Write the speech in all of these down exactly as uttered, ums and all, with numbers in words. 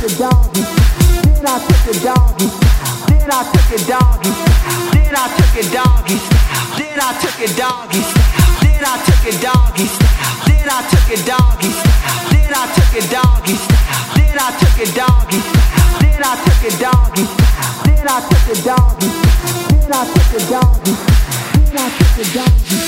it doggy. Then I took it doggy. Then I took it doggy. Then I took it doggy. Then I took it doggy. Then I took it doggy. Then I took it doggy. Then I took it doggy. Then I took it doggy. Then I took it doggy. Then I took it doggy. Then I took it doggy. Then I took it doggy.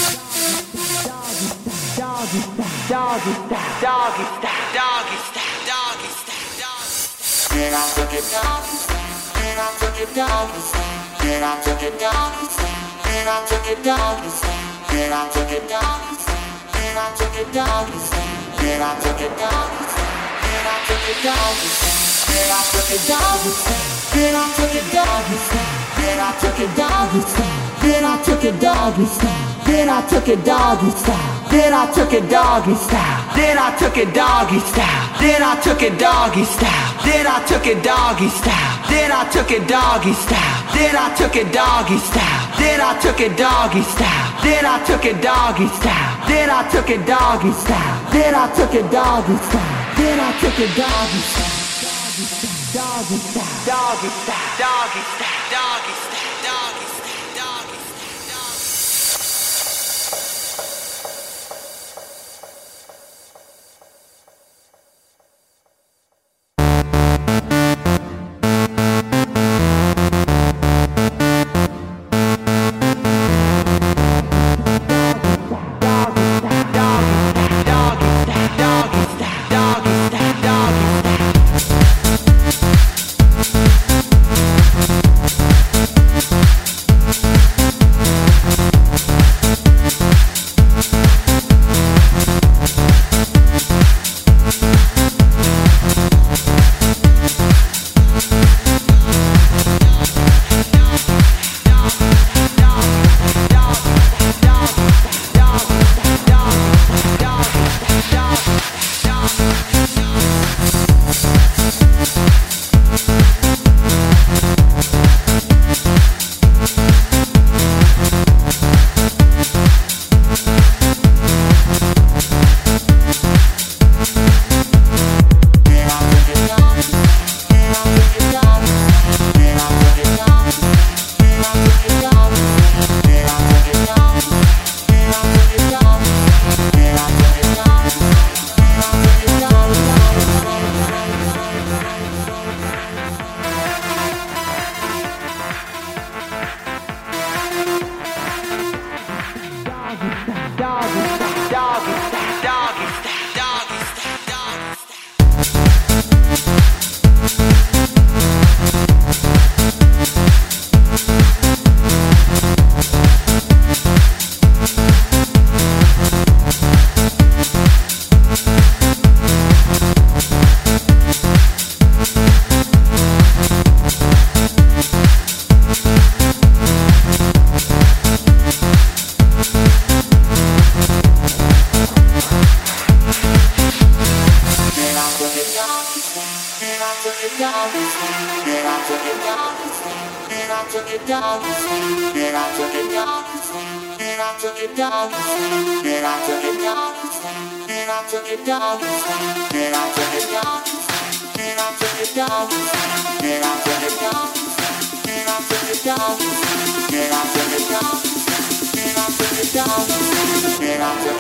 Doggy, doggy, doggy, doggy, doggy, doggy. Then I took it doggy. Then I took it doggy. Then I took it doggy. Then I took it doggy. Then I took it doggy. Then I took it doggy. Then I took it doggy. Then I took it doggy. Then I took it doggy. Then I took it doggy. Then I took it doggy. Then I took it doggy. Then I took it doggy style. Then I took it doggy style. Then I took it doggy style. Then I took it doggy style. Then I took it doggy style. Then I took it doggy style. Then I took it doggy style. Then I took it doggy style. Then I took it doggy style. Then I took it doggy style. Then I took it doggy style. Then I took it doggy style. Doggy style. Doggy style. Doggy style. Doggy style. Doggy style. Then I took